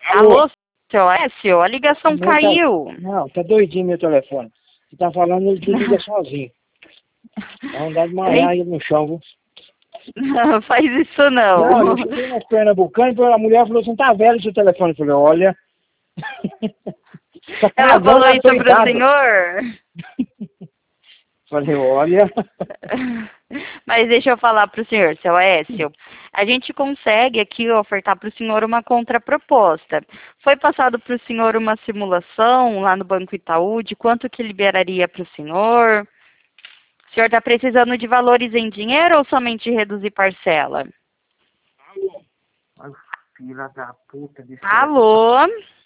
Alô? Alô, seu Écio, a ligação Não, tá, caiu. não, tá doidinho meu telefone. Você tá falando, ele desliga sozinho. Dá vontade de malhar Ei, aí no chão, viu? não, faz isso Não, eu não. cheguei nas Pernambucanas e a mulher falou assim, tá velho seu telefone. Eu falei, olha, tá Ela travando falou na sua isso pro idade. senhor? Falei, olha. Mas deixa eu falar pro senhor, seu Écio. A gente consegue aqui ofertar pro senhor uma contraproposta. Foi passado pro senhor uma simulação lá no Banco Itaú de quanto que liberaria pro senhor? O senhor está precisando de valores em dinheiro ou somente reduzir parcela? Ai, filha da puta desse telefone. Alô?